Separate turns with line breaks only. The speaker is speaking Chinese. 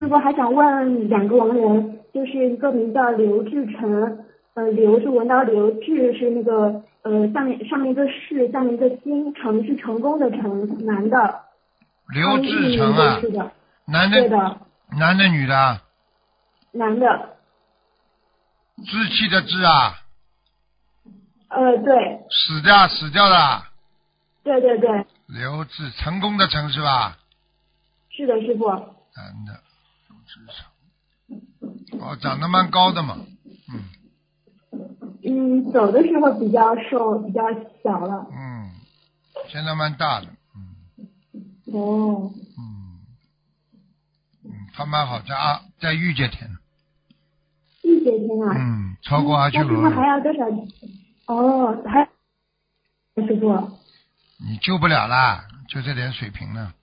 师傅还想问两个亡人，就是一个名叫刘志成，刘是文刀刘，志是那个上面一个士，下面一个心，成是成功的成，男的。
刘志成啊，
是的，
男的
对的，
男的女的啊？
男的，
志气的志啊？
对，
死掉的啊？
对对对，
刘志成功的成是吧？
是的，师傅。
男的刘志成，哦，长得蛮高的嘛，
走的时候比较瘦，比较小了。
现在蛮大的，
哦。
他蛮好，在御界天。
御界天啊。
超过阿修罗了。
那师傅还要多少？哦，还师傅。
你救不了啦，就这点水平了。